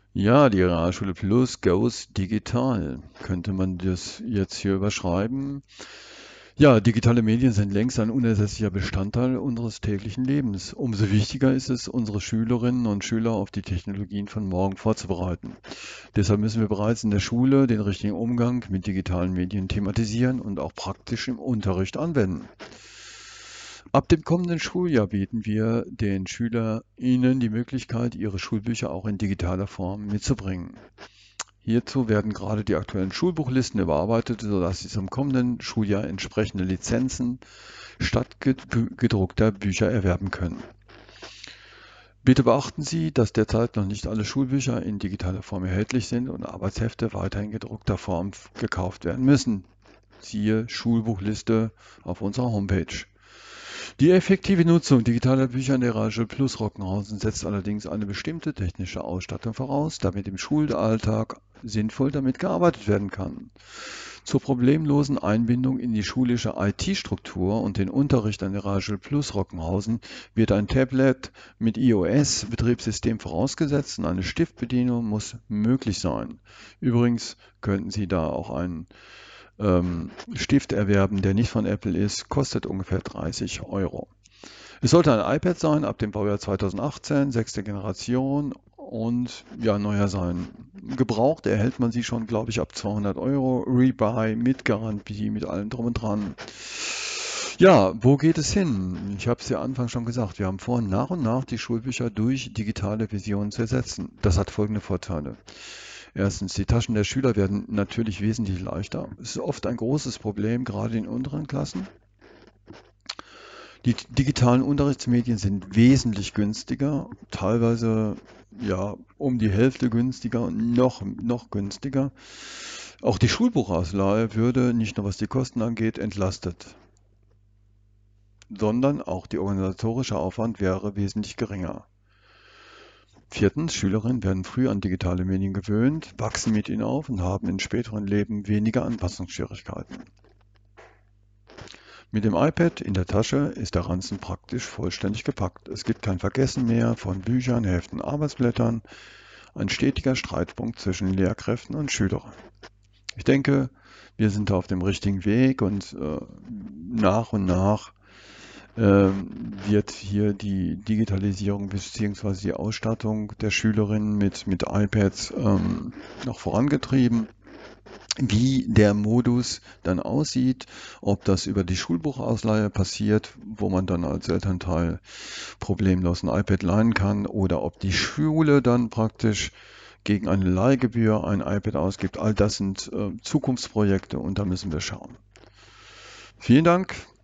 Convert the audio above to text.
Ja, die Realschule Plus goes digital. Könnte man das jetzt hier überschreiben? Ja, digitale Medien sind längst ein unersetzlicher Bestandteil unseres täglichen Lebens. Umso wichtiger ist es, unsere Schülerinnen und Schüler auf die Technologien von morgen vorzubereiten. Deshalb müssen wir bereits in der Schule den richtigen Umgang mit digitalen Medien thematisieren und auch praktisch im Unterricht anwenden. Ab dem kommenden Schuljahr bieten wir den SchülerInnen die Möglichkeit, ihre Schulbücher auch in digitaler Form mitzubringen. Hierzu werden gerade die aktuellen Schulbuchlisten überarbeitet, sodass Sie zum kommenden Schuljahr entsprechende Lizenzen statt gedruckter Bücher erwerben können. Bitte beachten Sie, dass derzeit noch nicht alle Schulbücher in digitaler Form erhältlich sind und Arbeitshefte weiter in gedruckter Form gekauft werden müssen. Siehe Schulbuchliste auf unserer Homepage. Die effektive Nutzung digitaler Bücher in der Realschule Plus Rockenhausen setzt allerdings eine bestimmte technische Ausstattung voraus, damit im Schulalltag sinnvoll damit gearbeitet werden kann. Zur problemlosen Einbindung in die schulische IT-Struktur und den Unterricht an der Realschule Plus Rockenhausen wird ein Tablet mit iOS-Betriebssystem vorausgesetzt und eine Stiftbedienung muss möglich sein. Übrigens könnten Sie da auch einen Stift erwerben, der nicht von Apple ist, kostet ungefähr 30 €. Es sollte ein iPad sein, ab dem Baujahr 2018, sechste Generation und ja, neuer sein. Gebraucht erhält man sie schon, glaube ich, ab 200 €. Rebuy mit Garantie, mit allem drum und dran. Ja, wo geht es hin? Ich habe es ja Anfang schon gesagt, wir haben vor, nach und nach die Schulbücher durch digitale Versionen zu ersetzen. Das hat folgende Vorteile. Erstens, die Taschen der Schüler werden natürlich wesentlich leichter. Es ist oft ein großes Problem, gerade in unteren Klassen. Die digitalen Unterrichtsmedien sind wesentlich günstiger, teilweise ja um die Hälfte günstiger und noch günstiger. Auch die Schulbuchausleihe würde nicht nur was die Kosten angeht entlastet, sondern auch der organisatorische Aufwand wäre wesentlich geringer. Viertens, Schülerinnen werden früh an digitale Medien gewöhnt, wachsen mit ihnen auf und haben im späteren Leben weniger Anpassungsschwierigkeiten. Mit dem iPad in der Tasche ist der Ranzen praktisch vollständig gepackt. Es gibt kein Vergessen mehr von Büchern, Heften, Arbeitsblättern. Ein stetiger Streitpunkt zwischen Lehrkräften und Schülern. Ich denke, wir sind da auf dem richtigen Weg und nach und nach wird hier die Digitalisierung bzw. die Ausstattung der Schülerinnen mit iPads noch vorangetrieben. Wie der Modus dann aussieht, ob das über die Schulbuchausleihe passiert, wo man dann als Elternteil problemlos ein iPad leihen kann, oder ob die Schule dann praktisch gegen eine Leihgebühr ein iPad ausgibt. All das sind Zukunftsprojekte und da müssen wir schauen. Vielen Dank.